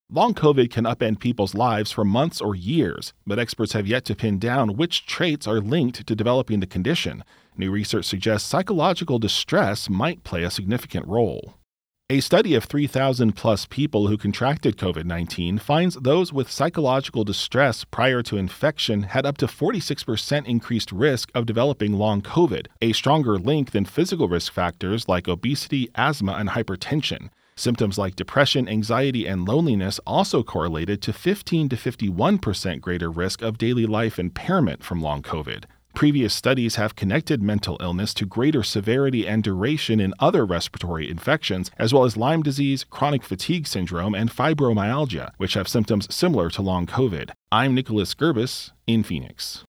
Long COVID can upend people's lives for months or years, but experts have yet to pin down which traits are linked to developing the condition. New research suggests psychological distress might play a significant role. A study of 3,000 plus people who contracted COVID-19 finds those with psychological distress prior to infection had up to 46% increased risk of developing long COVID, a stronger link than physical risk factors like obesity, asthma, and hypertension. Symptoms like depression, anxiety, and loneliness also correlated to 15 to 51% greater risk of daily life impairment from long COVID. Previous studies have connected mental illness to greater severity and duration in other respiratory infections, as well as Lyme disease, chronic fatigue syndrome, and fibromyalgia, which have symptoms similar to long COVID. I'm Nicholas Gerbis in Phoenix.